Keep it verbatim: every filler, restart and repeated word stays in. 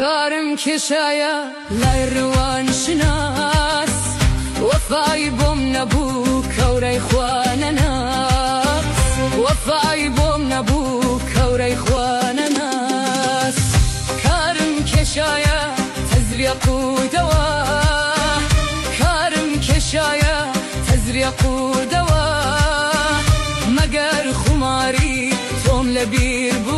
کارم کشایە لای ڕوان شناس وەفای بۆم نەبوو کەورەی خوا نەناس وەفای بۆم نەبوو کەورەی خوا نەناس کارم کێشایە تەزریەق و دەوا کارم کێشایە تەزریەق و دەوا مەگەر خوماری تۆم لەبیر بوو